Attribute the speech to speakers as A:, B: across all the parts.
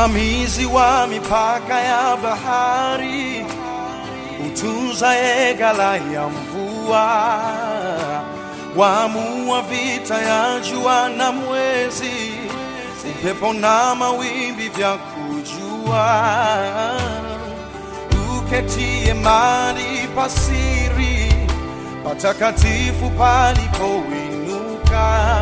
A: msimamizi wa mipaka ya bahari, utunzaye ghala ya mvua, waamua vita ya jua na mwezi, upepo na mawimbi vya kujua, uketie mahali pasiri patakatifu palipoinuka,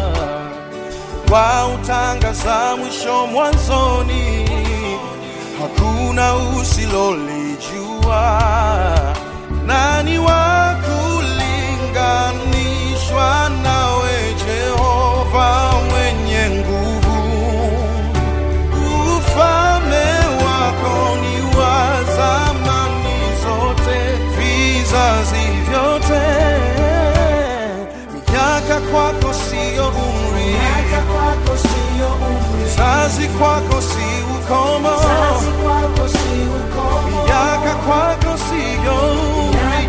A: kwa utangaza mwisho mwanzoni, hakuna usilolijua. Nani wa kulinganishwa nawe, Jehova mwenye nguvu? Ufalme wako ni wa zamani zote, vizazi vyote. Miaka kwako siyo umri, vizazi kwako si ukomo. Miaka kwako siyo umri,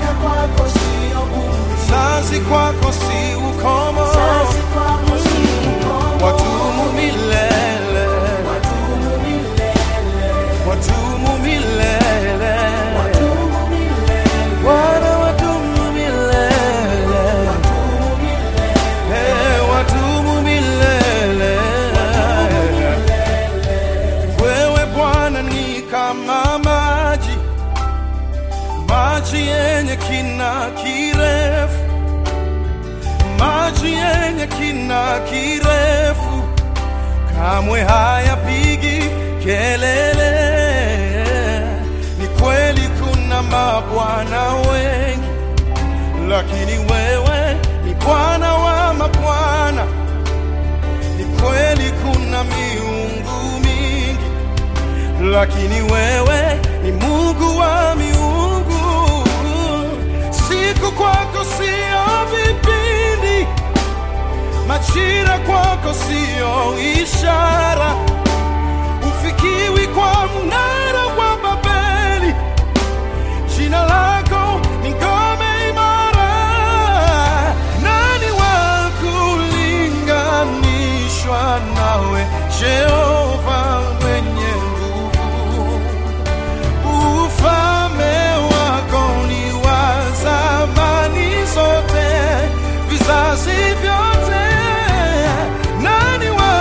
A: vizazi kwako si ukomo. Wadumu milele, wadumu milele, Bwana wadumu milele, wadumu milele. Wewe Bwana ni kama maji, maji yenye kina kirefu, maji yenye kina kirefu, kamwe hayapigi kelele. Ni kweli kuna mabwana wengi, lakini wewe ni Bwana wa mabwana. Ni kweli kuna miungu mingi, lakini wewe ni Mungu wa miungu. Siku kwako sio vipindi, majira kwako sio ishara, ufikiwi kwa mnara wa Babeli. Jina lako ni ngome imara. Nani wa kulinganishwa nawe, Jehova mwenye nguvu? Ufalme wako ni wa zamani zote, vizazi vyote. Nani wa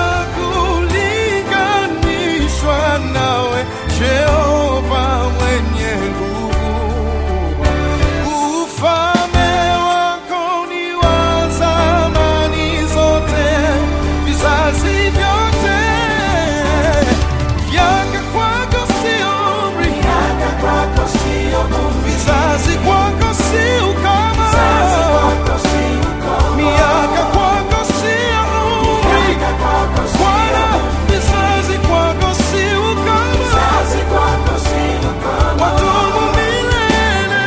A: kulinganishwa nawe, Jehova mwenye nguvu? Ufalme wako ni wa zamani zote, vizazi vyote. Miaka kwako sio umri, vizazi kwako si ukoma. Miaka kwako sio umri, Bwana, vizazi kwako si ukoma. Wadumu milele,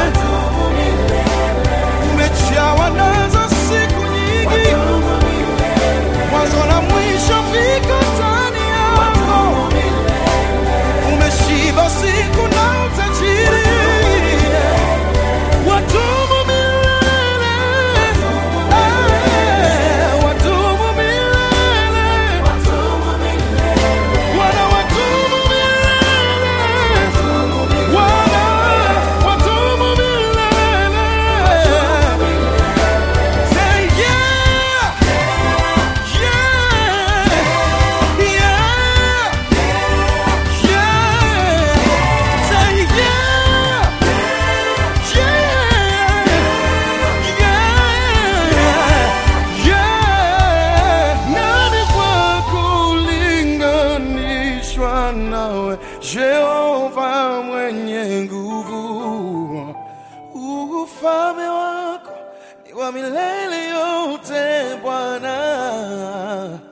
A: umejawa nazo siku nyingi, mwanzo na mwisho viko ndani yako. Umeshiba siku na utajiri, wadumu milele, wadumu milele, Bwana wadumu milele, Bwana wadumu milele. Say yeah, yeah, yeah, yeah. Say yeah, yeah, yeah. Nani wa kulinganishwa nawe, Jehova mwenye nguvu? Ufalme wako ni wa milele yote, Bwana.